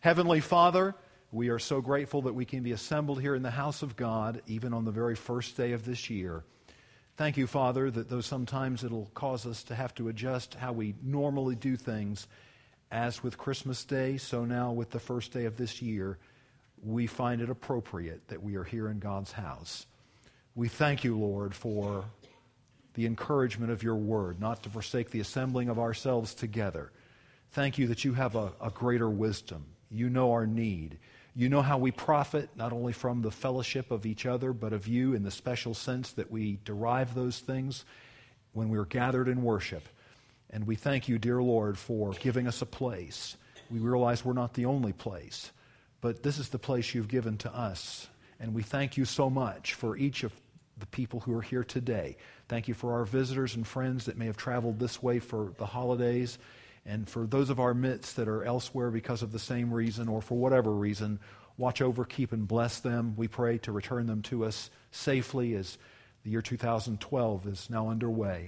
Heavenly Father, we are so grateful that we can be assembled here in the house of God, even on the very first day of this year. Thank you, Father, that though sometimes it'll cause us to have to adjust how we normally do things, as with Christmas Day, so now with the first day of this year, we find it appropriate that we are here in God's house. We thank you, Lord, for the encouragement of your word, not to forsake the assembling of ourselves together. Thank you that you have a greater wisdom. You know our need. You know how we profit, not only from the fellowship of each other, but of you in the special sense that we derive those things when we're gathered in worship. And we thank you, dear Lord, for giving us a place. We realize we're not the only place, but this is the place you've given to us. And we thank you so much for each of the people who are here today. Thank you for our visitors and friends that may have traveled this way for the holidays. And for those of our midst that are elsewhere because of the same reason or for whatever reason, watch over, keep, and bless them. We pray to return them to us safely as the year 2012 is now underway.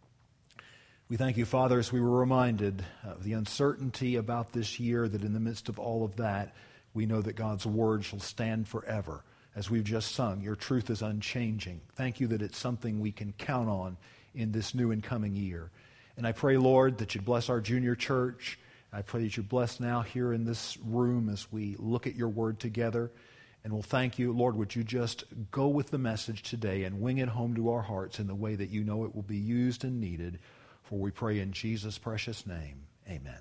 We thank you, Father, as we were reminded of the uncertainty about this year, that in the midst of all of that, we know that God's word shall stand forever. As we've just sung, your truth is unchanging. Thank you that it's something we can count on in this new and coming year. And I pray, Lord, that you'd bless our junior church. I pray that you'd bless now here in this room as we look at your word together. And we'll thank you, Lord, would you just go with the message today and wing it home to our hearts in the way that you know it will be used and needed. For we pray in Jesus' precious name. Amen.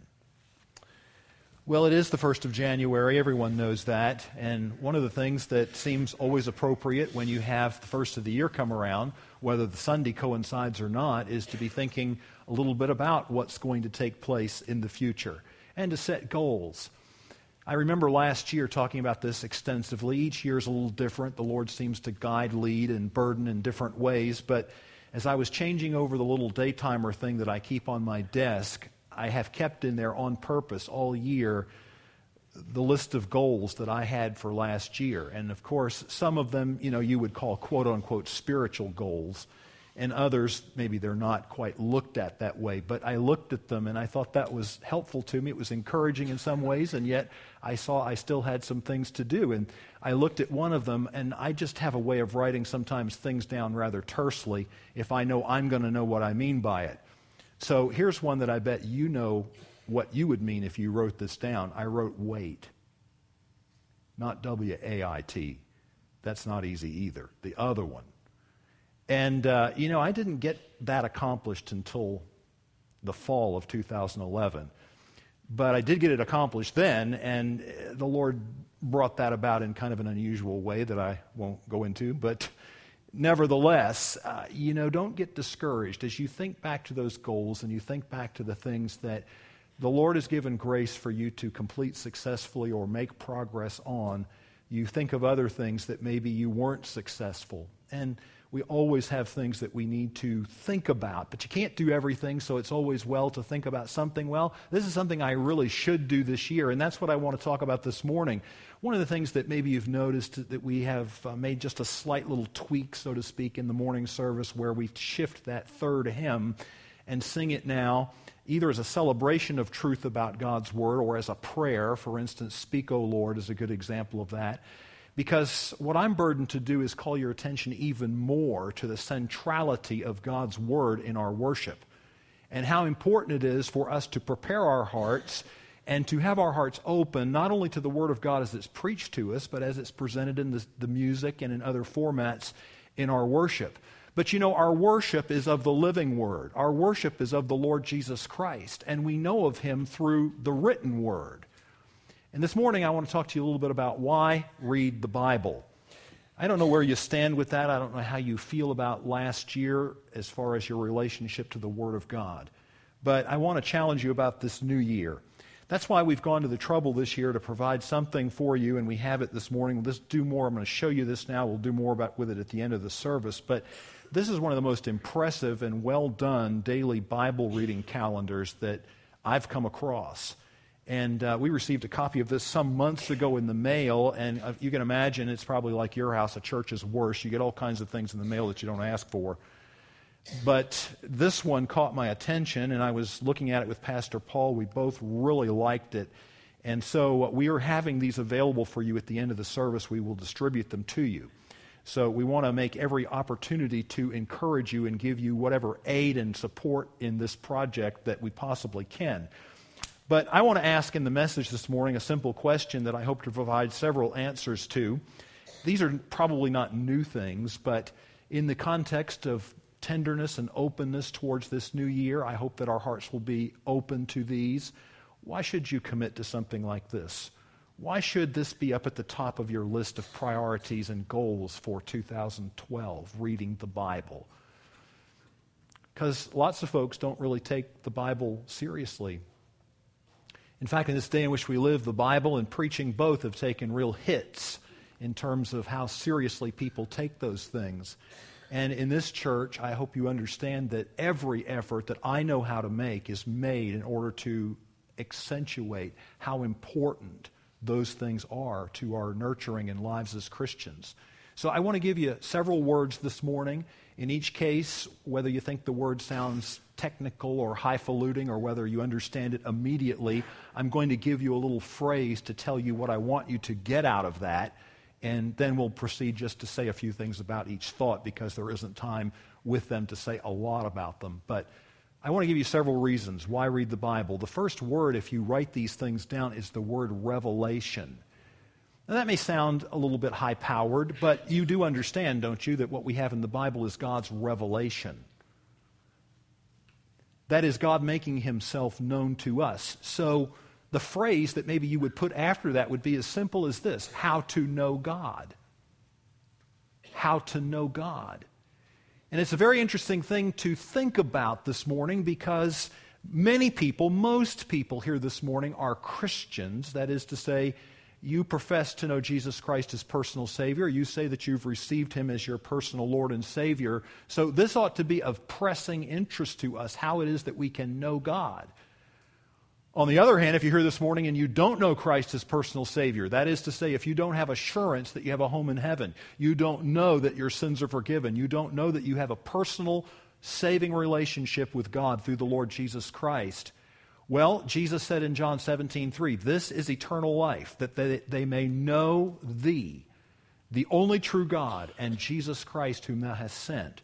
Well, it is the 1st of January. Everyone knows that. And one of the things that seems always appropriate when you have the first of the year come around, whether the Sunday coincides or not, is to be thinking a little bit about what's going to take place in the future and to set goals. I remember last year talking about this extensively. Each year is a little different. The Lord seems to guide, lead, and burden in different ways. But as I was changing over the little daytimer thing that I keep on my desk, I have kept in there on purpose all year the list of goals that I had for last year. And of course, some of them, you would call quote-unquote spiritual goals. And others, maybe they're not quite looked at that way. But I looked at them and I thought that was helpful to me. It was encouraging in some ways, and yet I saw I still had some things to do. And I looked at one of them, and I just have a way of writing sometimes things down rather tersely if I know I'm going to know what I mean by it. So here's one that I bet you know what you would mean if you wrote this down. I wrote wait, not W-A-I-T. That's not easy either. The other one. And, I didn't get that accomplished until the fall of 2011. But I did get it accomplished then, and the Lord brought that about in kind of an unusual way that I won't go into. But nevertheless, don't get discouraged as you think back to those goals and you think back to the things that the Lord has given grace for you to complete successfully or make progress on. You think of other things that maybe you weren't successful. And we always have things that we need to think about, but you can't do everything, so it's always well to think about something. Well, this is something I really should do this year, and that's what I want to talk about this morning. One of the things that maybe you've noticed that we have made just a slight little tweak, so to speak, in the morning service where we shift that third hymn and sing it now either as a celebration of truth about God's Word or as a prayer. For instance, Speak, O Lord is a good example of that. Because what I'm burdened to do is call your attention even more to the centrality of God's Word in our worship and how important it is for us to prepare our hearts and to have our hearts open not only to the Word of God as it's preached to us, but as it's presented in the music and in other formats in our worship. But our worship is of the living Word. Our worship is of the Lord Jesus Christ, and we know of Him through the written Word. And this morning I want to talk to you a little bit about why read the Bible. I don't know where you stand with that. I don't know how you feel about last year as far as your relationship to the Word of God. But I want to challenge you about this new year. That's why we've gone to the trouble this year to provide something for you, and we have it this morning. Let's do more. I'm going to show you this now. We'll do more with it at the end of the service. But this is one of the most impressive and well-done daily Bible reading calendars that I've come across. And we received a copy of this some months ago in the mail, and you can imagine it's probably like your house. A church is worse. You get all kinds of things in the mail that you don't ask for. But this one caught my attention, and I was looking at it with Pastor Paul. We both really liked it. And so we are having these available for you at the end of the service. We will distribute them to you. So we want to make every opportunity to encourage you and give you whatever aid and support in this project that we possibly can. But I want to ask in the message this morning a simple question that I hope to provide several answers to. These are probably not new things, but in the context of tenderness and openness towards this new year, I hope that our hearts will be open to these. Why should you commit to something like this? Why should this be up at the top of your list of priorities and goals for 2012, reading the Bible? Because lots of folks don't really take the Bible seriously. In fact, in this day in which we live, the Bible and preaching both have taken real hits in terms of how seriously people take those things. And in this church, I hope you understand that every effort that I know how to make is made in order to accentuate how important those things are to our nurturing and lives as Christians. So I want to give you several words this morning. In each case, whether you think the word sounds technical or highfalutin or whether you understand it immediately, I'm going to give you a little phrase to tell you what I want you to get out of that, and then we'll proceed just to say a few things about each thought because there isn't time with them to say a lot about them. But I want to give you several reasons why read the Bible. The first word, if you write these things down, is the word revelation. Now, that may sound a little bit high-powered, but you do understand, don't you, that what we have in the Bible is God's revelation. That is God making himself known to us. So the phrase that maybe you would put after that would be as simple as this: how to know God. How to know God. And it's a very interesting thing to think about this morning because many people, most people here this morning are Christians. That is to say, you profess to know Jesus Christ as personal Savior. You say that you've received him as your personal Lord and Savior. So this ought to be of pressing interest to us, how it is that we can know God. On the other hand, if you're here this morning and you don't know Christ as personal Savior, that is to say, if you don't have assurance that you have a home in heaven, you don't know that your sins are forgiven, you don't know that you have a personal saving relationship with God through the Lord Jesus Christ, well, Jesus said in John 17:3, this is eternal life, that they may know thee, the only true God, and Jesus Christ whom thou hast sent.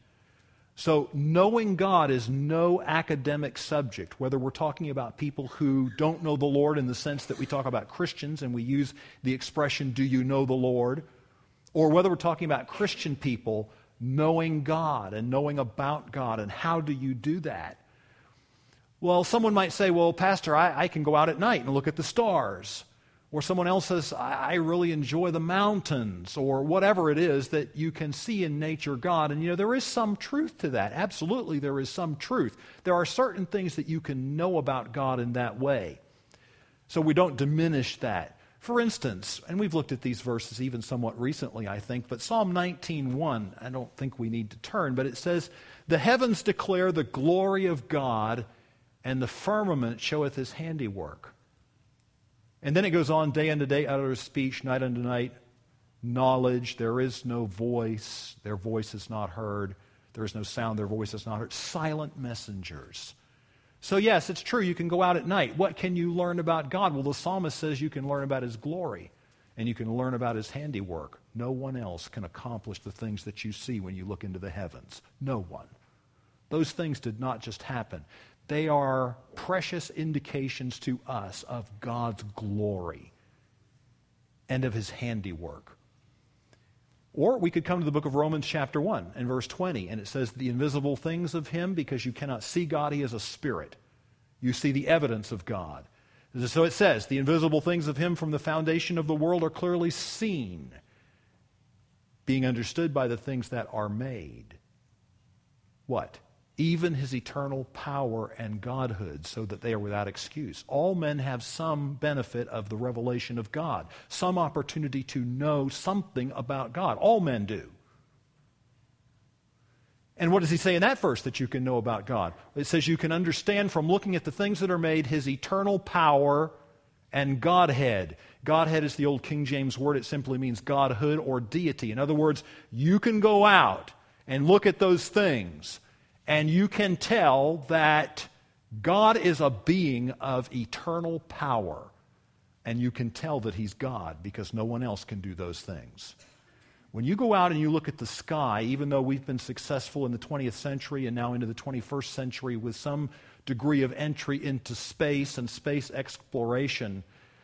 So knowing God is no academic subject, whether we're talking about people who don't know the Lord in the sense that we talk about Christians and we use the expression, do you know the Lord? Or whether we're talking about Christian people knowing God and knowing about God, and how do you do that? Well, someone might say, well, Pastor, I can go out at night and look at the stars. Or someone else says, I really enjoy the mountains, or whatever it is that you can see in nature God. And there is some truth to that. Absolutely, there is some truth. There are certain things that you can know about God in that way. So we don't diminish that. For instance, and we've looked at these verses even somewhat recently, I think, but Psalm 19:1, I don't think we need to turn, but it says, the heavens declare the glory of God, and the firmament showeth his handiwork. And then it goes on, day unto day uttereth speech, night unto night knowledge. There is no voice, their voice is not heard. There is no sound, their voice is not heard. Silent messengers. So yes, it's true, you can go out at night. What can you learn about God? Well, the psalmist says you can learn about his glory, and you can learn about his handiwork. No one else can accomplish the things that you see when you look into the heavens. No one. Those things did not just happen. They are precious indications to us of God's glory and of his handiwork. Or we could come to the book of Romans chapter 1 and verse 20, and it says, the invisible things of him, because you cannot see God, he is a spirit. You see the evidence of God. So it says, the invisible things of him from the foundation of the world are clearly seen, being understood by the things that are made. What? Even his eternal power and godhood, so that they are without excuse. All men have some benefit of the revelation of God, some opportunity to know something about God. All men do. And what does he say in that verse that you can know about God? It says you can understand from looking at the things that are made his eternal power and Godhead. Godhead is the old King James word. It simply means godhood or deity. In other words, you can go out and look at those things, and you can tell that God is a being of eternal power, And you can tell that he's God because no one else can do those things. When you go out and you look at the sky, even though we've been successful in the 20th century and now into the 21st century with some degree of entry into space and space exploration,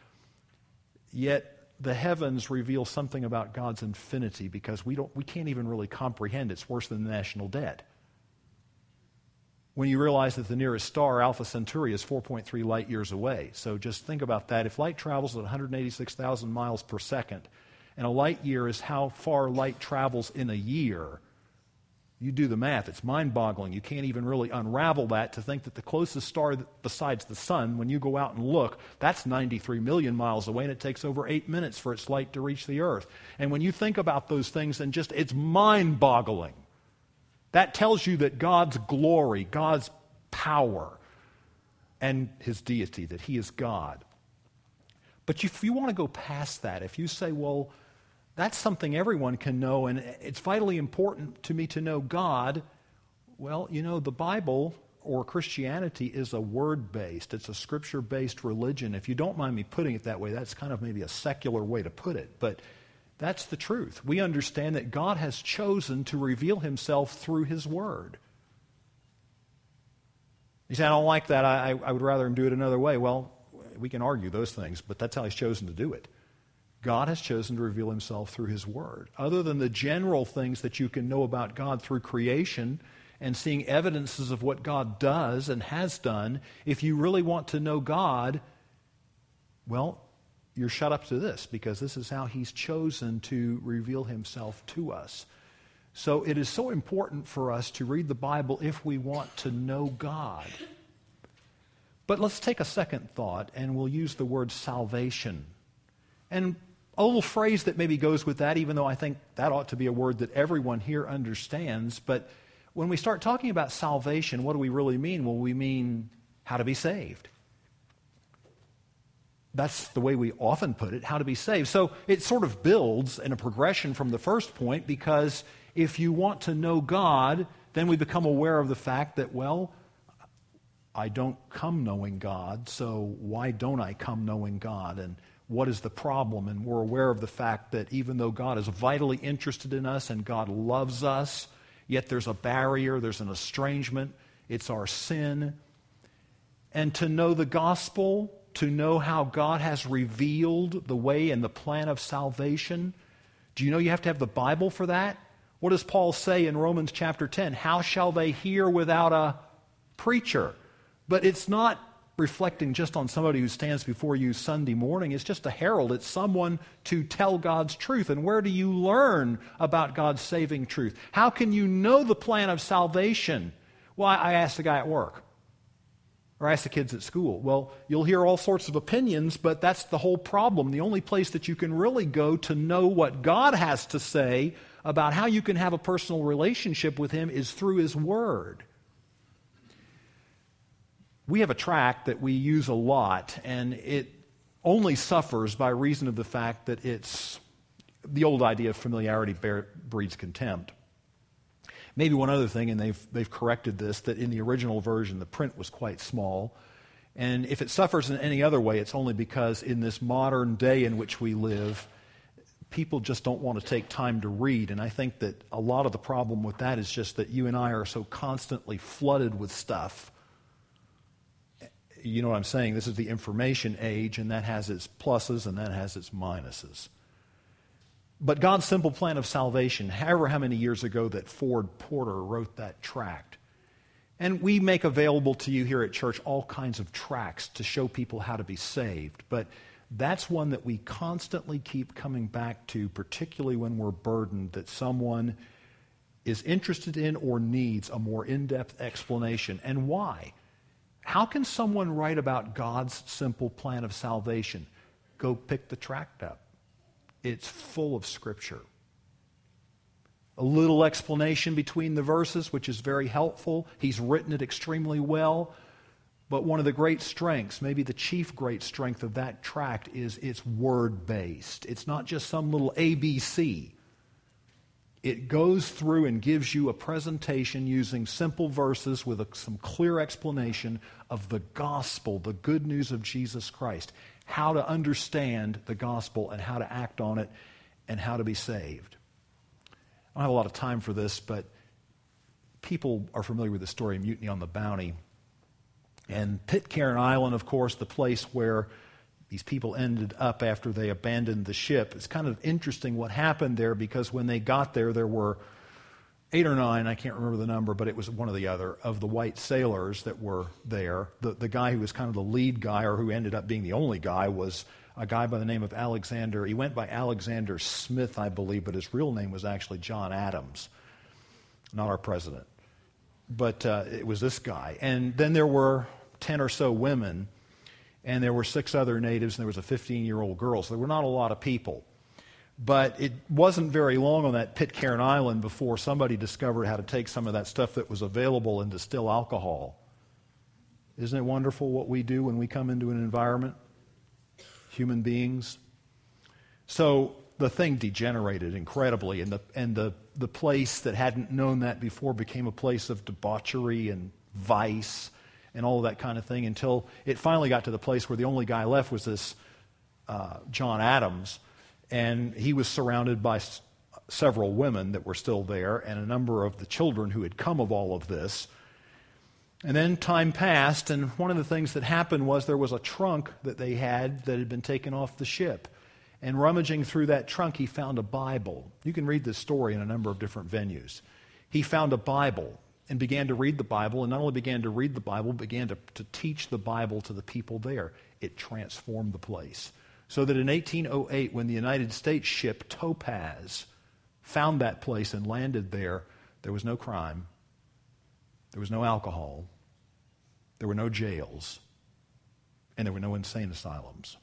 yet the heavens reveal something about God's infinity because we can't even really comprehend. It's worse than the national debt. When you realize that the nearest star, Alpha Centauri, is 4.3 light years away. So just think about that. If light travels at 186,000 miles per second, and a light year is how far light travels in a year, you do the math. It's mind-boggling. You can't even really unravel that to think that the closest star besides the sun, when you go out and look, that's 93 million miles away, and it takes over 8 minutes for its light to reach the earth. And when you think about those things, and just it's mind-boggling. That tells you that God's glory, God's power, and his deity, that he is God. But if you want to go past that, if you say, well, that's something everyone can know, and it's vitally important to me to know God, well, you know, the Bible or Christianity is a word-based, it's a scripture-based religion. If you don't mind me putting it that way, that's kind of maybe a secular way to put it, but that's the truth. We understand that God has chosen to reveal himself through his word. You say, I don't like that. I would rather him do it another way. Well, we can argue those things, but that's how he's chosen to do it. God has chosen to reveal himself through his word. Other than the general things that you can know about God through creation and seeing evidences of what God does and has done, if you really want to know God, well, you're shut up to this, because this is how he's chosen to reveal himself to us. So it is so important for us to read the Bible if we want to know God. But let's take a second thought, and we'll use the word salvation. And a little phrase that maybe goes with that, even though I think that ought to be a word that everyone here understands. But when we start talking about salvation, what do we really mean? Well, we mean how to be saved. That's the way we often put it, how to be saved. So it sort of builds in a progression from the first point, because if you want to know God, then we become aware of the fact that, well, I don't come knowing God, so why don't I come knowing God? And what is the problem? And we're aware of the fact that even though God is vitally interested in us and God loves us, yet there's a barrier, there's an estrangement, it's our sin. And to know the gospel, to know how God has revealed the way and the plan of salvation, do you know you have to have the Bible for that? What does Paul say in Romans chapter 10? How shall they hear without a preacher? But it's not reflecting just on somebody who stands before you Sunday morning. It's just a herald. It's someone to tell God's truth. And where do you learn about God's saving truth? How can you know the plan of salvation? Well, I asked the guy at work, or ask the kids at school. Well, you'll hear all sorts of opinions, but that's the whole problem. The only place that you can really go to know what God has to say about how you can have a personal relationship with him is through his word. We have a tract that we use a lot, and it only suffers by reason of the fact that it's the old idea of familiarity breeds contempt. Maybe one other thing, and they've corrected this, that in the original version the print was quite small. And if it suffers in any other way, it's only because in this modern day in which we live, people just don't want to take time to read. And I think that a lot of the problem with that is just that you and I are so constantly flooded with stuff. You know what I'm saying? This is the information age, and that has its pluses and that has its minuses. But God's simple plan of salvation, however how many years ago that Ford Porter wrote that tract. And we make available to you here at church all kinds of tracts to show people how to be saved. But that's one that we constantly keep coming back to, particularly when we're burdened that someone is interested in or needs a more in-depth explanation. And why? How can someone write about God's simple plan of salvation? Go pick the tract up. It's full of Scripture. A little explanation between the verses, which is very helpful. He's written it extremely well. But one of the great strengths, maybe the chief great strength of that tract, is it's word-based. It's not just some little ABC. It goes through and gives you a presentation using simple verses with some clear explanation of the gospel, the good news of Jesus Christ. how to understand the gospel and how to act on it and how to be saved. I don't have a lot of time for this, but people are familiar with the story of Mutiny on the Bounty. And Pitcairn Island, of course, the place where these people ended up after they abandoned the ship. It's kind of interesting what happened there, because when they got there, there were 8 or 9, I can't remember the number, but it was one or the other, of the white sailors that were there. The guy who was kind of the lead guy, or who ended up being the only guy, was a guy by the name of Alexander. He went by Alexander Smith, I believe, but his real name was actually John Adams, not our president. But it was this guy. And then there were 10 or so women, and there were 6 other natives, and there was a 15-year-old girl. So there were not a lot of people. But it wasn't very long on that Pitcairn Island before somebody discovered how to take some of that stuff that was available and distill alcohol. Isn't it wonderful what we do when we come into an environment? Human beings. So the thing degenerated incredibly, and the place that hadn't known that before became a place of debauchery and vice and all of that kind of thing, until it finally got to the place where the only guy left was this John Adams, and he was surrounded by several women that were still there and a number of the children who had come of all of this. And then time passed, and one of the things that happened was there was a trunk that they had that had been taken off the ship. And rummaging through that trunk, he found a Bible. You can read this story in a number of different venues. He found a Bible and began to read the Bible, and not only began to read the Bible, began to teach the Bible to the people there. It transformed the place. So that in 1808, when the United States ship Topaz found that place and landed there, there was no crime, there was no alcohol, there were no jails, and there were no insane asylums.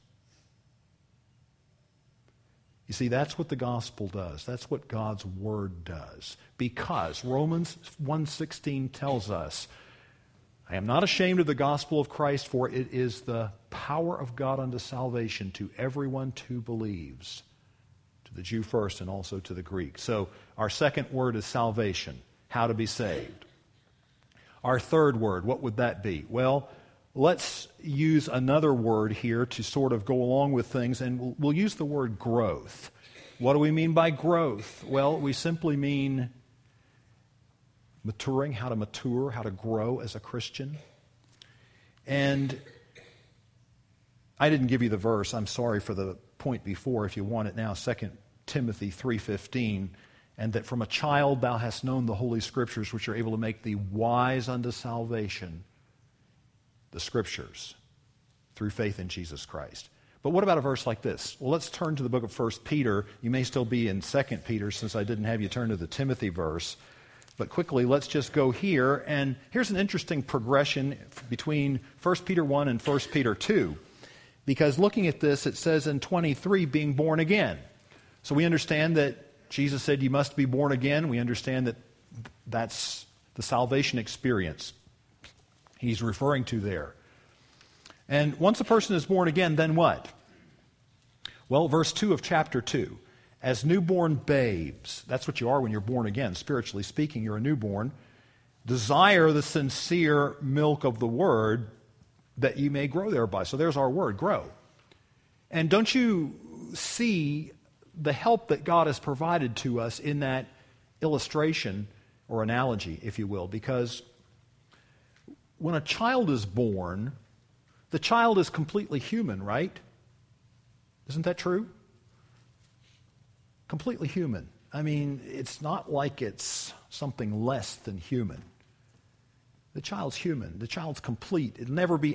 You see, that's what the gospel does. That's what God's word does. Because Romans 1:16 tells us, I am not ashamed of the gospel of Christ, for it is the power of God unto salvation to everyone who believes, to the Jew first and also to the Greek. So our second word is salvation, how to be saved. Our third word, what would that be? Well, let's use another word here to sort of go along with things, and we'll use the word growth. What do we mean by growth? Well, we simply mean maturing, how to mature, how to grow as a Christian. And I didn't give you the verse. I'm sorry for the point before. If you want it now, 2 Timothy 3:15, and that from a child thou hast known the Holy Scriptures, which are able to make thee wise unto salvation, the Scriptures, through faith in Jesus Christ. But what about a verse like this? Well, let's turn to the book of 1 Peter. You may still be in 2 Peter, since I didn't have you turn to the Timothy verse. But quickly, let's just go here. And here's an interesting progression between 1 Peter 1 and 1 Peter 2. Because looking at this, it says in 23, being born again. So we understand that Jesus said you must be born again. We understand that that's the salvation experience he's referring to there. And once a person is born again, then what? Well, verse 2 of chapter 2. As newborn babes, that's what you are when you're born again. Spiritually speaking, you're a newborn. Desire the sincere milk of the word, that you may grow thereby. So there's our word, grow. And don't you see the help that God has provided to us in that illustration or analogy, if you will? Because when a child is born, the child is completely human, right? Isn't that true? Completely human. I mean, it's not like it's something less than human. The child's human. The child's complete. It'll never be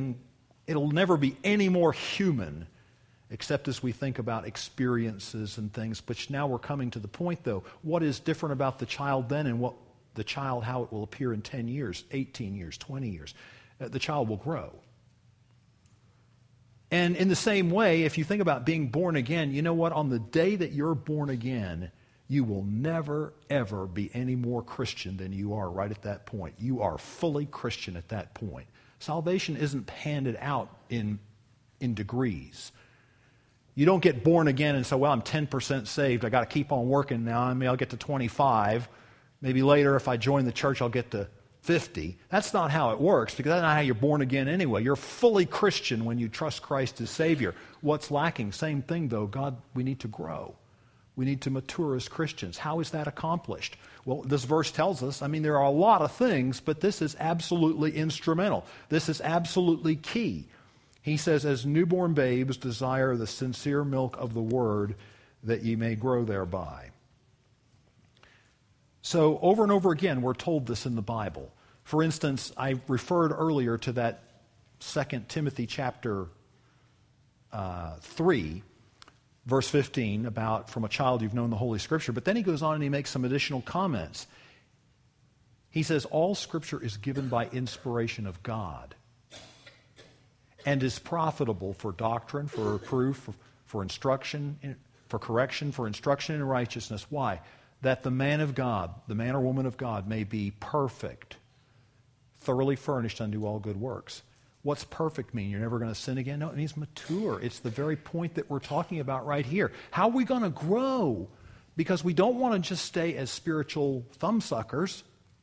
any more human, except as we think about experiences and things. But now we're coming to the point, though. What is different about the child then, and what the child, how it will appear in 10 years, 18 years, 20 years? The child will grow. And in the same way, if you think about being born again, you know what? On the day that you're born again, you will never, ever be any more Christian than you are right at that point. You are fully Christian at that point. Salvation isn't handed out in degrees. You don't get born again and say, well, I'm 10% saved. I got to keep on working now. I mean, I'll get to 25. Maybe later, if I join the church, I'll get to 50. That's not how it works, because that's not how you're born again anyway. You're fully Christian when you trust Christ as Savior. What's lacking? Same thing, though. God, we need to grow. We need to mature as Christians. How is that accomplished? Well, this verse tells us, there are a lot of things, but this is absolutely instrumental. This is absolutely key. He says, as newborn babes desire the sincere milk of the Word, that ye may grow thereby. So over and over again, we're told this in the Bible. For instance, I referred earlier to that 2 Timothy chapter 3, verse 15, about from a child you've known the Holy Scripture. But then he goes on and he makes some additional comments. He says, all Scripture is given by inspiration of God and is profitable for doctrine, for reproof, for instruction, for correction, for instruction in righteousness. Why? That the man of God, the man or woman of God, may be perfect, thoroughly furnished unto all good works. What's perfect mean? You're never going to sin again? No, it means mature. It's the very point that we're talking about right here. How are we going to grow? Because we don't want to just stay as spiritual thumbsuckers.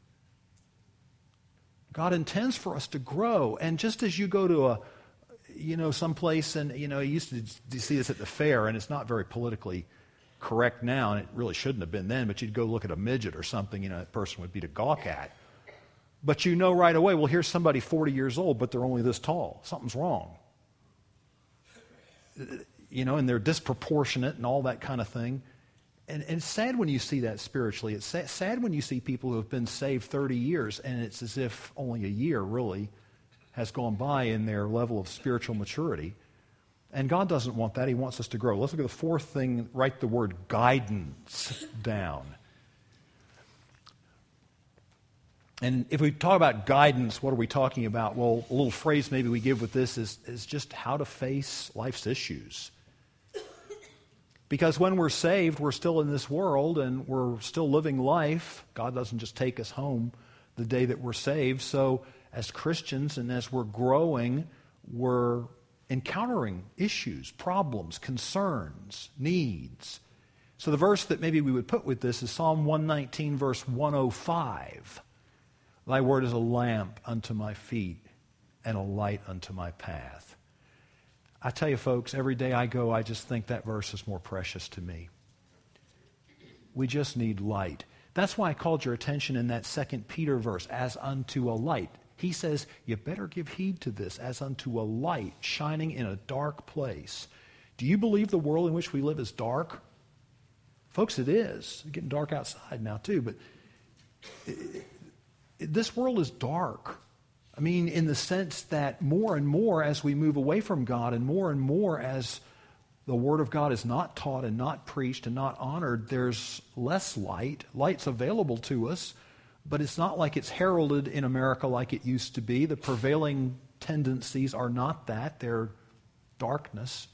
God intends for us to grow. And just as you go to someplace, and, you used to see this at the fair, and it's not very politically correct now, and it really shouldn't have been then, but you'd go look at a midget or something, that person would be to gawk at. But you know right away, well, here's somebody 40 years old, but they're only this tall. Something's wrong. And they're disproportionate and all that kind of thing. And it's sad when you see that spiritually. It's sad when you see people who have been saved 30 years, and it's as if only a year, really, has gone by in their level of spiritual maturity. And God doesn't want that. He wants us to grow. Let's look at the fourth thing. Write the word guidance down. And if we talk about guidance, what are we talking about? Well, a little phrase maybe we give with this is just how to face life's issues. Because when we're saved, we're still in this world and we're still living life. God doesn't just take us home the day that we're saved. So as Christians and as we're growing, we're encountering issues, problems, concerns, needs. So the verse that maybe we would put with this is Psalm 119, verse 105. Thy word is a lamp unto my feet and a light unto my path. I tell you, folks, every day I go, I just think that verse is more precious to me. We just need light. That's why I called your attention in that 2 Peter verse, as unto a light. He says, you better give heed to this, as unto a light shining in a dark place. Do you believe the world in which we live is dark? Folks, it is. It's getting dark outside now, too, but this world is dark. In the sense that more and more as we move away from God and more as the Word of God is not taught and not preached and not honored, there's less light. Light's available to us, but it's not like it's heralded in America like it used to be. The prevailing tendencies are not that. They're darkness.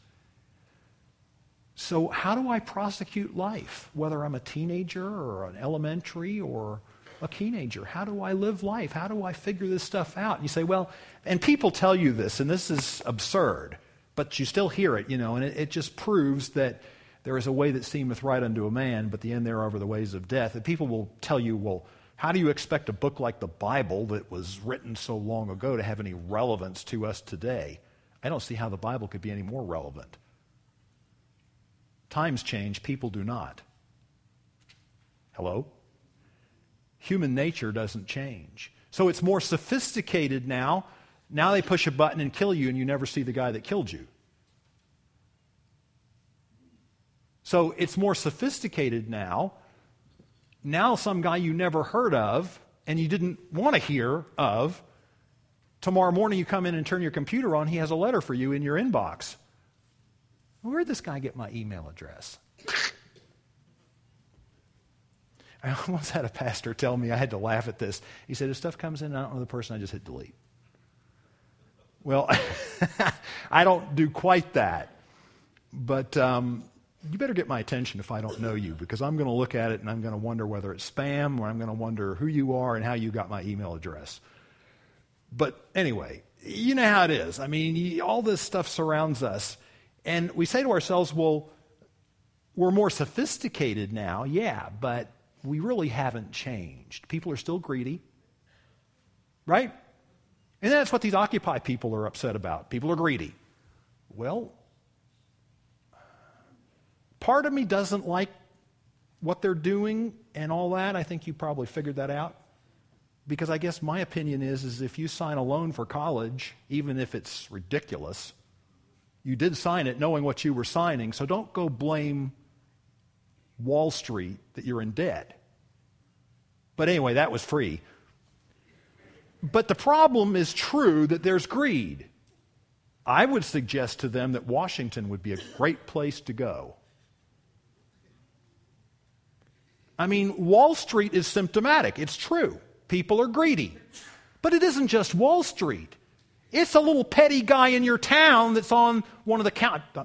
So how do I prosecute life, whether I'm a teenager or an elementary or a teenager? How do I live life? How do I figure this stuff out? And you say, well, and people tell you this, and this is absurd, but you still hear it, and it just proves that there is a way that seemeth right unto a man, but the end thereof are the ways of death. And people will tell you, well, how do you expect a book like the Bible that was written so long ago to have any relevance to us today? I don't see how the Bible could be any more relevant. Times change, people do not. Hello? Human nature doesn't change. So it's more sophisticated now. Now they push a button and kill you, and you never see the guy that killed you. So it's more sophisticated now. Now some guy you never heard of and you didn't want to hear of, tomorrow morning you come in and turn your computer on, he has a letter for you in your inbox. Where'd this guy get my email address? I once had a pastor tell me, I had to laugh at this. He said, if stuff comes in and I don't know the person, I just hit delete. Well, I don't do quite that. But you better get my attention if I don't know you, because I'm going to look at it and I'm going to wonder whether it's spam, or I'm going to wonder who you are and how you got my email address. But anyway, you know how it is. All this stuff surrounds us. And we say to ourselves, well, we're more sophisticated now, yeah, but we really haven't changed. People are still greedy. Right? And that's what these Occupy people are upset about. People are greedy. Well, part of me doesn't like what they're doing and all that. I think you probably figured that out. Because I guess my opinion is if you sign a loan for college, even if it's ridiculous, you did sign it knowing what you were signing, so don't go blame Wall Street that you're in debt. But anyway, that was free. But the problem is true that there's greed. I would suggest to them that Washington would be a great place to go. I mean, Wall Street is symptomatic. It's true. People are greedy. But it isn't just Wall Street. It's a little petty guy in your town that's on one of the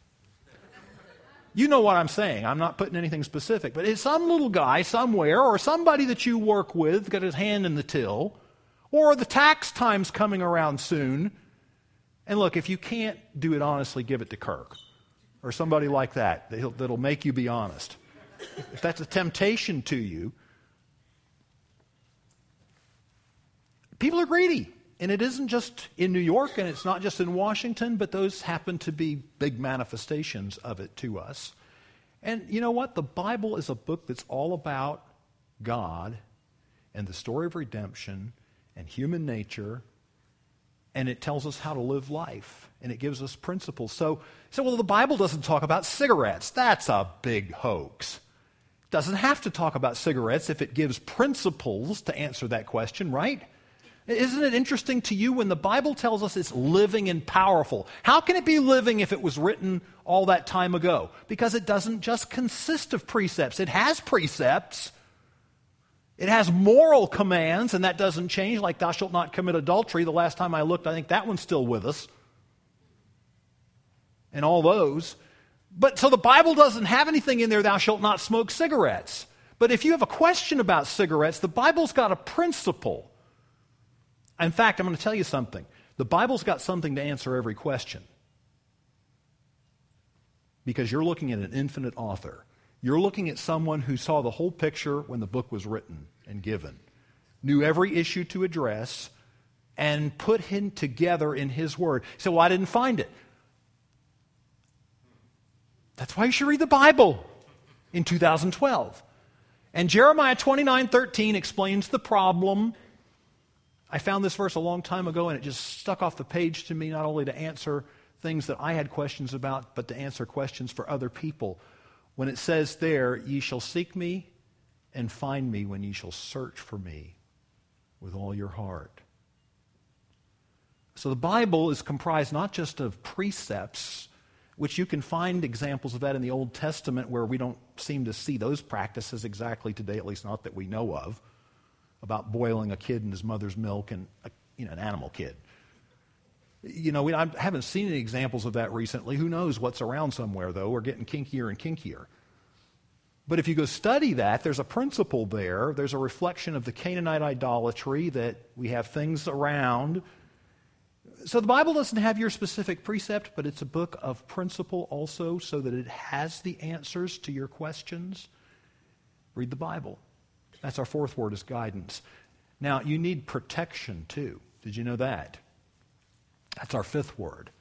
You know what I'm saying. I'm not putting anything specific. But it's some little guy somewhere or somebody that you work with got his hand in the till, or the tax time's coming around soon. And look, if you can't do it honestly, give it to Kirk or somebody like that that'll make you be honest. If that's a temptation to you, people are greedy. And it isn't just in New York and it's not just in Washington, but those happen to be big manifestations of it to us. And you know what? The Bible is a book that's all about God and the story of redemption and human nature, and it tells us how to live life, and it gives us principles. So well, the Bible doesn't talk about cigarettes. That's a big hoax. It doesn't have to talk about cigarettes if it gives principles to answer that question, right? Isn't it interesting to you when the Bible tells us it's living and powerful? How can it be living if it was written all that time ago? Because it doesn't just consist of precepts. It has precepts. It has moral commands, and that doesn't change, like thou shalt not commit adultery. The last time I looked, I think that one's still with us. And all those. But so the Bible doesn't have anything in there, thou shalt not smoke cigarettes. But if you have a question about cigarettes, the Bible's got a principle. In fact, I'm going to tell you something. The Bible's got something to answer every question. Because you're looking at an infinite author. You're looking at someone who saw the whole picture when the book was written and given, knew every issue to address, and put him together in his word. So, well, I didn't find it. That's why you should read the Bible in 2012. And Jeremiah 29:13 explains the problem. I found this verse a long time ago, and it just stuck off the page to me, not only to answer things that I had questions about, but to answer questions for other people. When it says there, ye shall seek me and find me when ye shall search for me with all your heart. So the Bible is comprised not just of precepts, which you can find examples of that in the Old Testament where we don't seem to see those practices exactly today, at least not that we know of, about boiling a kid in his mother's milk and an animal kid. I haven't seen any examples of that recently. Who knows what's around somewhere, though. We're getting kinkier and kinkier. But if you go study that, there's a principle there. There's a reflection of the Canaanite idolatry that we have things around. So the Bible doesn't have your specific precept, but it's a book of principle also so that it has the answers to your questions. Read the Bible. That's our fourth word, is guidance. Now, you need protection too. Did you know that? That's our fifth word.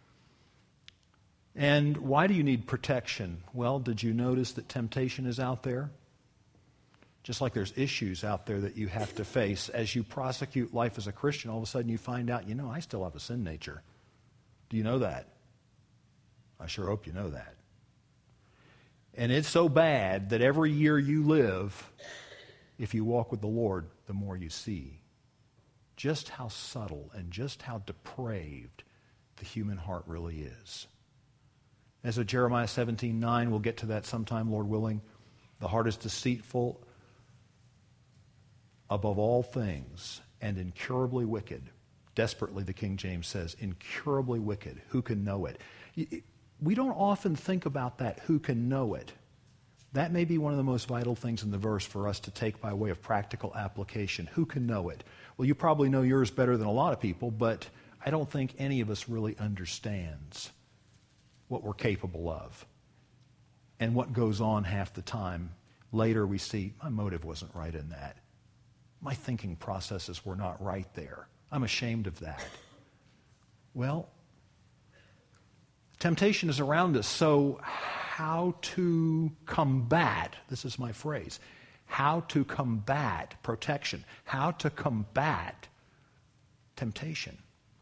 And why do you need protection? Well, did you notice that temptation is out there? Just like there's issues out there that you have to face. As you prosecute life as a Christian, all of a sudden you find out, I still have a sin nature. Do you know that? I sure hope you know that. And it's so bad that every year you live, if you walk with the Lord, the more you see just how subtle and just how depraved the human heart really is. And so Jeremiah 17:9, we'll get to that sometime, Lord willing. The heart is deceitful above all things and incurably wicked. Desperately, the King James says, incurably wicked. Who can know it? We don't often think about that, who can know it. That may be one of the most vital things in the verse for us to take by way of practical application. Who can know it? Well, you probably know yours better than a lot of people, but I don't think any of us really understands what we're capable of and what goes on half the time. Later we see, my motive wasn't right in that. My thinking processes were not right there. I'm ashamed of that. Well, temptation is around us, so how to combat, this is my phrase, how to combat protection, how to combat temptation.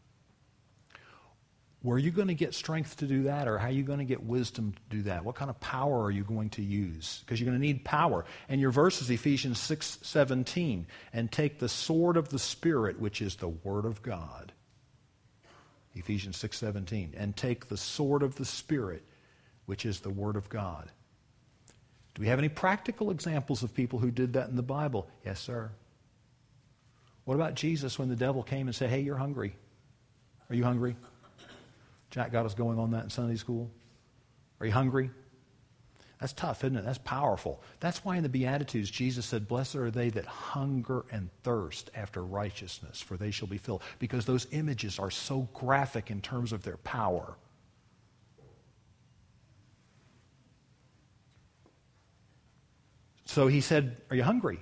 Where are you going to get strength to do that, or how are you going to get wisdom to do that? What kind of power are you going to use? Because you're going to need power. And your verse is Ephesians 6:17. And take the sword of the Spirit, which is the Word of God. Ephesians 6:17. And take the sword of the Spirit, which is the Word of God. Do we have any practical examples of people who did that in the Bible? Yes, sir. What about Jesus when the devil came and said, hey, you're hungry? Are you hungry? Jack got us going on that in Sunday school. Are you hungry? That's tough, isn't it? That's powerful. That's why in the Beatitudes, Jesus said, blessed are they that hunger and thirst after righteousness, for they shall be filled. Because those images are so graphic in terms of their power. So he said, are you hungry?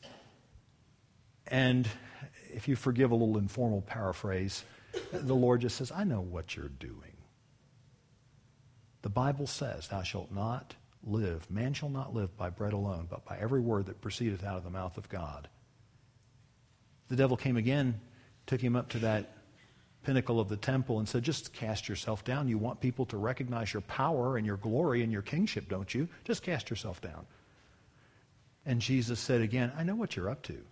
And if you forgive a little informal paraphrase, the Lord just says, I know what you're doing. The Bible says, thou shalt not live, man shall not live by bread alone, but by every word that proceedeth out of the mouth of God. The devil came again, took him up to that pinnacle of the temple and said, just cast yourself down. You want people to recognize your power and your glory and your kingship, don't you? Just cast yourself down. And Jesus said again, I know what you're up to.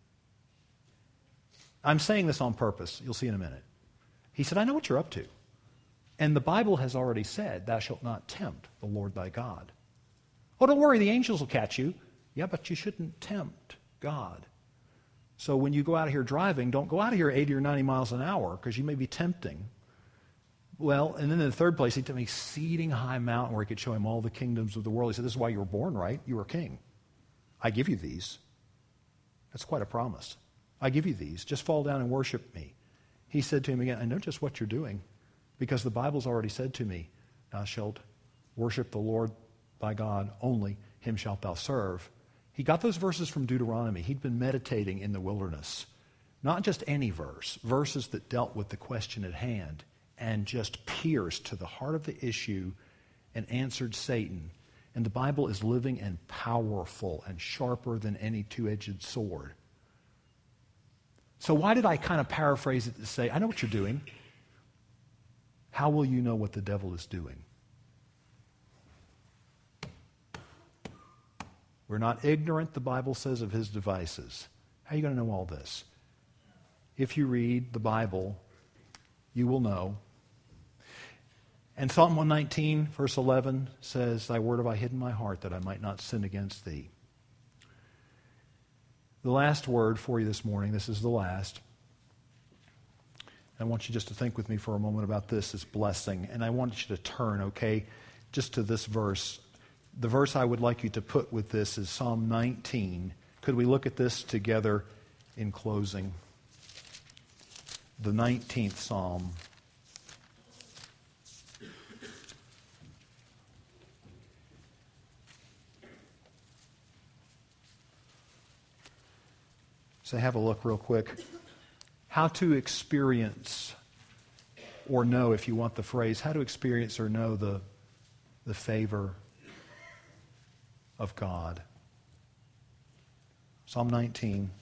I'm saying this on purpose. You'll see in a minute. He said, I know what you're up to. And the Bible has already said, thou shalt not tempt the Lord thy God. Oh, don't worry, the angels will catch you. Yeah, but you shouldn't tempt God. So when you go out of here driving, don't go out of here 80 or 90 miles an hour because you may be tempting. Well, and then in the third place, he took me exceeding high mountain where he could show him all the kingdoms of the world. He said, this is why you were born, right? You were king. I give you these. That's quite a promise. I give you these. Just fall down and worship me. He said to him again, I know just what you're doing because the Bible's already said to me, thou shalt worship the Lord thy God only, him shalt thou serve. He got those verses from Deuteronomy. He'd been meditating in the wilderness. Not just any verse, verses that dealt with the question at hand and just pierced to the heart of the issue and answered Satan. And the Bible is living and powerful and sharper than any two-edged sword. So why did I kind of paraphrase it to say, I know what you're doing. How will you know what the devil is doing? We're not ignorant, the Bible says, of his devices. How are you going to know all this? If you read the Bible, you will know. And Psalm 119, verse 11 says, thy word have I hid in my heart that I might not sin against thee. The last word for you this morning, this is the last. I want you just to think with me for a moment about this as blessing. And I want you to turn, okay, just to this verse. The verse I would like you to put with this is Psalm 19. Could we look at this together in closing? The 19th Psalm. So have a look real quick. How to experience or know, if you want the phrase, how to experience or know the favor of God. Psalm 19,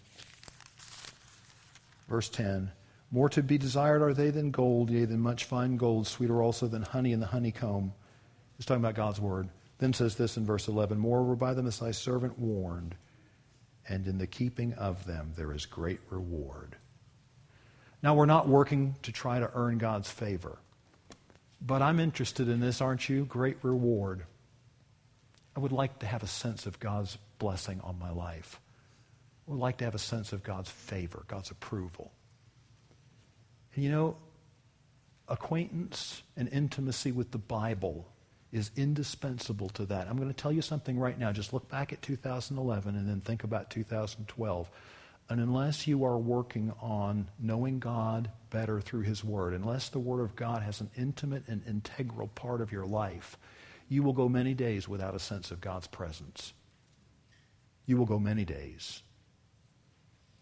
verse 10. More to be desired are they than gold, yea, than much fine gold, sweeter also than honey in the honeycomb. He's talking about God's word. Then says this in verse 11, moreover by them is thy servant warned, and in the keeping of them there is great reward. Now, we're not working to try to earn God's favor. But I'm interested in this, aren't you? Great reward. I would like to have a sense of God's blessing on my life. I would like to have a sense of God's favor, God's approval. And you know, acquaintance and intimacy with the Bible is indispensable to that. I'm going to tell you something right now. Just look back at 2011 and then think about 2012. And unless you are working on knowing God better through His Word, unless the Word of God has an intimate and integral part of your life, you will go many days without a sense of God's presence. You will go many days.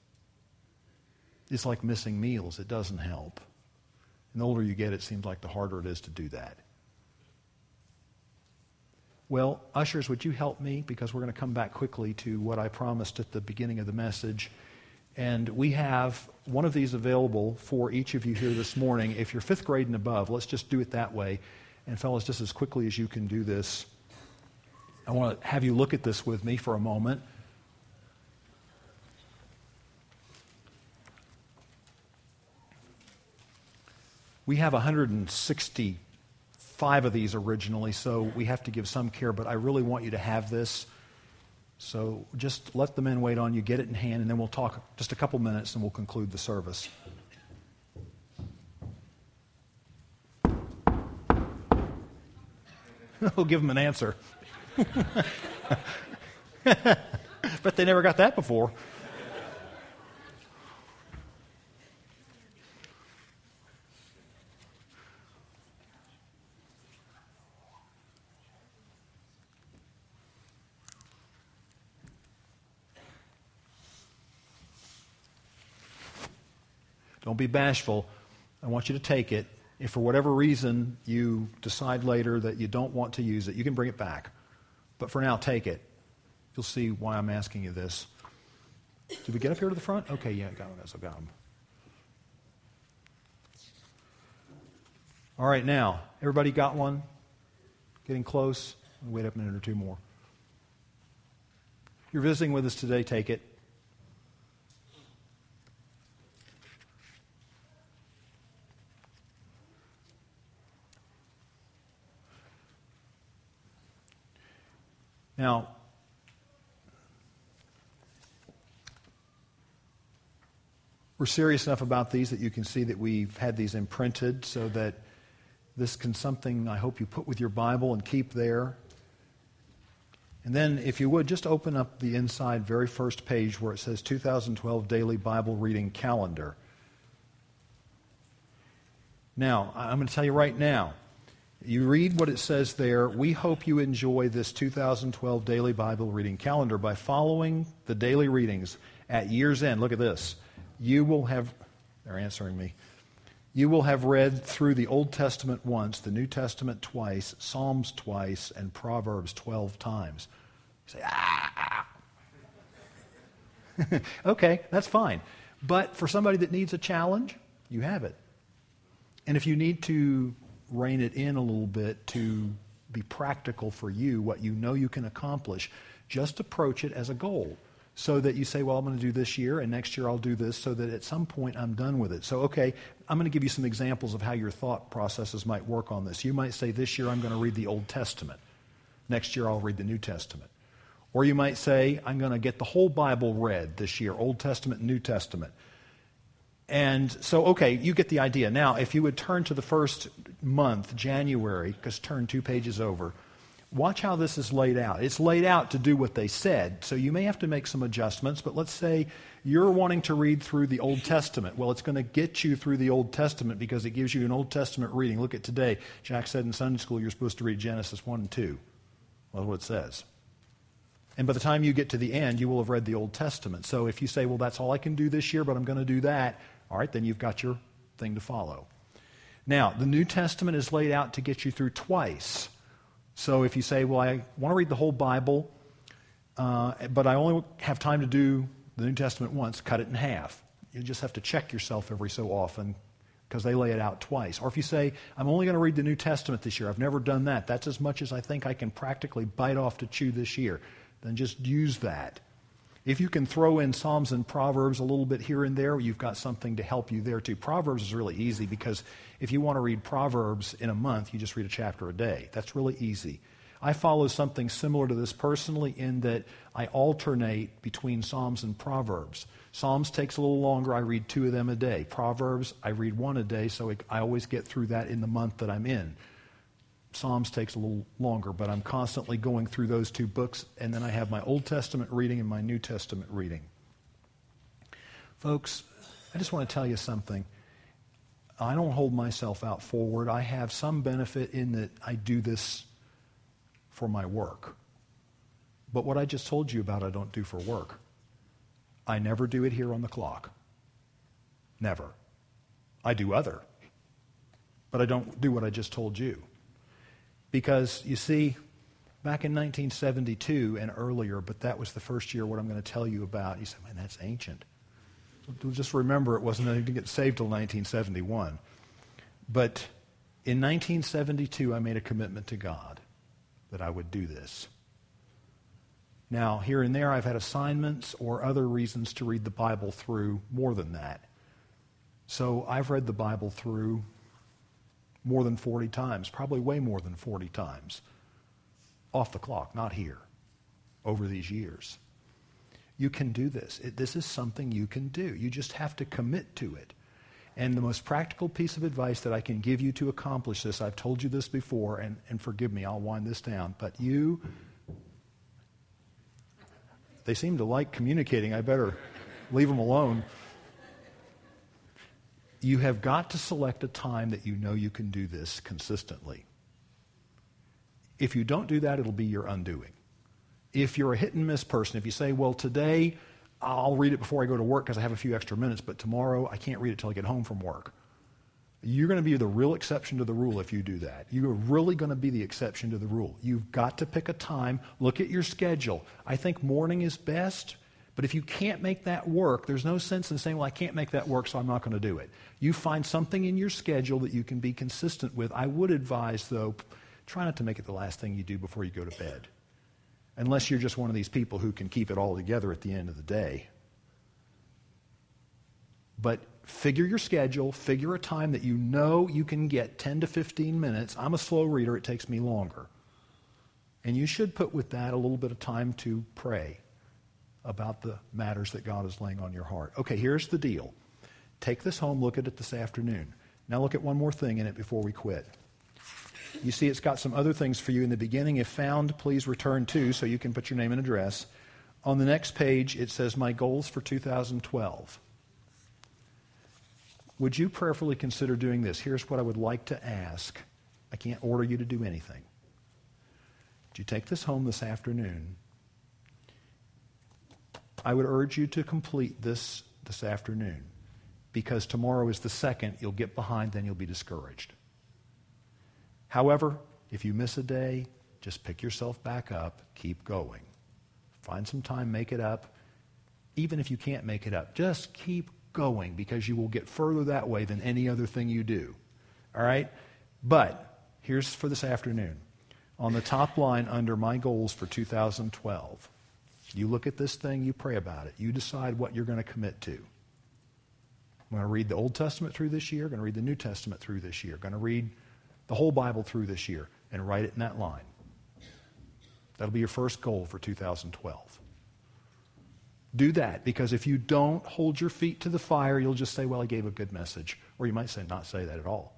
It's like missing meals. It doesn't help. And the older you get, it seems like the harder it is to do that. Well, ushers, would you help me? Because we're going to come back quickly to what I promised at the beginning of the message. And we have one of these available for each of you here this morning. If you're fifth grade and above, let's just do it that way. And fellas, just as quickly as you can do this, I want to have you look at this with me for a moment. We have 165 of these originally, so we have to give some care, but I really want you to have this. So just let the men wait on you, get it in hand, and then we'll talk just a couple minutes and we'll conclude the service. We'll give them an answer. But they never got that before. Don't be bashful. I want you to take it. If for whatever reason you decide later that you don't want to use it, you can bring it back. But for now, take it. You'll see why I'm asking you this. Did we get up here to the front? Okay, yeah, got them. I got them. All right, now, everybody got one? Getting close? We'll wait up a minute or two more. You're visiting with us today, take it. Now, we're serious enough about these that you can see that we've had these imprinted so that this can something I hope you put with your Bible and keep there. And then, if you would, just open up the inside very first page where it says 2012 Daily Bible Reading Calendar. Now, I'm going to tell you right now, you read what it says there. We hope you enjoy this 2012 Daily Bible Reading Calendar by following the daily readings at year's end. Look at this. You will have, they're answering me. You will have read through the Old Testament once, the New Testament twice, Psalms twice, and Proverbs 12 times. You say, Okay, that's fine. But for somebody that needs a challenge, you have it. And if you need to rein it in a little bit to be practical for you, what you know you can accomplish, just approach it as a goal so that you say, well, I'm going to do this year and next year I'll do this so that at some point I'm done with it. So, okay, I'm going to give you some examples of how your thought processes might work on this. You might say, this year I'm going to read the Old Testament. Next year I'll read the New Testament. Or you might say, I'm going to get the whole Bible read this year, Old Testament and New Testament. And so, okay, you get the idea. Now, if you would turn to the first month, January, because turn 2 pages over, watch how this is laid out. It's laid out to do what they said, so you may have to make some adjustments, but let's say you're wanting to read through the Old Testament. Well, it's going to get you through the Old Testament because it gives you an Old Testament reading. Look at today. Jack said in Sunday school you're supposed to read Genesis 1 and 2. Well, that's what it says. And by the time you get to the end, you will have read the Old Testament. So if you say, well, that's all I can do this year, but I'm going to do that, all right, then you've got your thing to follow. Now, the New Testament is laid out to get you through twice. So if you say, well, I want to read the whole Bible, but I only have time to do the New Testament once, cut it in half. You just have to check yourself every so often because they lay it out twice. Or if you say, I'm only going to read the New Testament this year, I've never done that, that's as much as I think I can practically bite off to chew this year, then just use that. If you can throw in Psalms and Proverbs a little bit here and there, you've got something to help you there too. Proverbs is really easy because if you want to read Proverbs in a month, you just read a chapter a day. That's really easy. I follow something similar to this personally in that I alternate between Psalms and Proverbs. Psalms takes a little longer. I read 2 of them a day. Proverbs, I read 1 a day, so I always get through that in the month that I'm in. Psalms takes a little longer, but I'm constantly going through those 2 books, and then I have my Old Testament reading and my New Testament reading. Folks, I just want to tell you something. I don't hold myself out forward. I have some benefit in that I do this for my work. But what I just told you about, I don't do for work. I never do it here on the clock. Never. I do other, but I don't do what I just told you. Because, you see, back in 1972 and earlier, but that was the first year what I'm going to tell you about. You said, man, that's ancient. Just remember, it wasn't anything to get saved till 1971. But in 1972, I made a commitment to God that I would do this. Now, here and there, I've had assignments or other reasons to read the Bible through more than that. So I've read the Bible through more than 40 times, probably way more than 40 times. Off the clock, not here, over these years. You can do this. This is something you can do. You just have to commit to it. And the most practical piece of advice that I can give you to accomplish this, I've told you this before, and forgive me, I'll wind this down, but they seem to like communicating. I better leave them alone. You have got to select a time that you know you can do this consistently. If you don't do that, it'll be your undoing. If you're a hit and miss person, if you say, well, today I'll read it before I go to work because I have a few extra minutes, but tomorrow I can't read it till I get home from work. You're going to be the real exception to the rule if you do that. You're really going to be the exception to the rule. You've got to pick a time. Look at your schedule. I think morning is best, but if you can't make that work, there's no sense in saying, well, I can't make that work, so I'm not going to do it. You find something in your schedule that you can be consistent with. I would advise, though, try not to make it the last thing you do before you go to bed. Unless you're just one of these people who can keep it all together at the end of the day. But figure your schedule, figure a time that you know you can get 10 to 15 minutes. I'm a slow reader, it takes me longer. And you should put with that a little bit of time to pray about the matters that God is laying on your heart. Okay, here's the deal. Take this home, look at it this afternoon. Now look at one more thing in it before we quit. You see, it's got some other things for you in the beginning. If found, please return to, so you can put your name and address. On the next page, it says, my goals for 2012. Would you prayerfully consider doing this? Here's what I would like to ask. I can't order you to do anything. Would you take this home this afternoon? I would urge you to complete this afternoon, because tomorrow is the 2nd. You'll get behind, then you'll be discouraged. However, if you miss a day, just pick yourself back up, keep going. Find some time, make it up. Even if you can't make it up, just keep going, because you will get further that way than any other thing you do. All right? But here's for this afternoon. On the top line under my goals for 2012, you look at this thing, you pray about it. You decide what you're going to commit to. I'm going to read the Old Testament through this year, going to read the New Testament through this year, going to read the whole Bible through this year, and write it in that line. That'll be your first goal for 2012. Do that, because if you don't hold your feet to the fire, you'll just say, well, I gave a good message. Or you might say, not say that at all.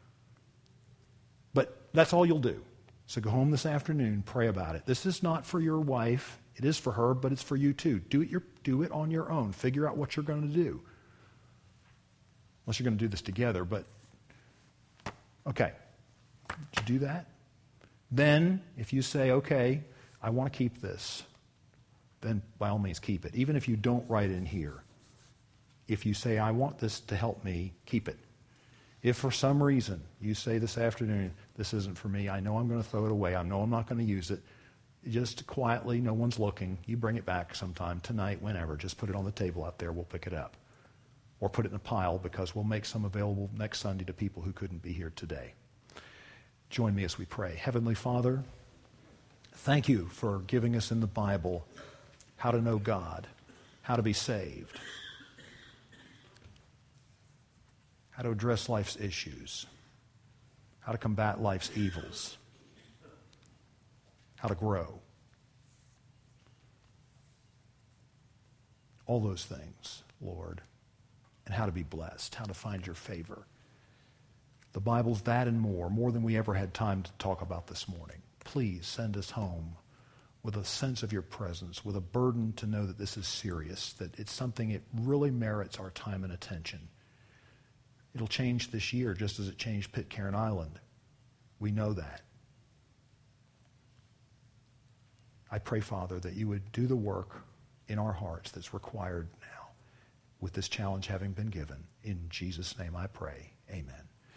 But that's all you'll do. So go home this afternoon, pray about it. This is not for your wife. It is for her, but it's for you too. Do it on your own. Figure out what you're going to do. Unless you're going to do this together, but okay. Did you do that? Then, if you say, okay, I want to keep this, then by all means keep it. Even if you don't write in here. If you say, I want this to help me, keep it. If for some reason you say this afternoon, this isn't for me, I know I'm going to throw it away, I know I'm not going to use it, just quietly, no one's looking, you bring it back sometime, tonight, whenever, just put it on the table out there, we'll pick it up. Or put it in a pile, because we'll make some available next Sunday to people who couldn't be here today. Join me as we pray. Heavenly Father, thank you for giving us in the Bible how to know God, how to be saved, how to address life's issues, how to combat life's evils, how to grow. All those things, Lord, and how to be blessed, how to find your favor. The Bible's that and more than we ever had time to talk about this morning. Please send us home with a sense of your presence, with a burden to know that this is serious, that it's something that really merits our time and attention. It'll change this year just as it changed Pitcairn Island. We know that. I pray, Father, that you would do the work in our hearts that's required now with this challenge having been given. In Jesus' name I pray. Amen.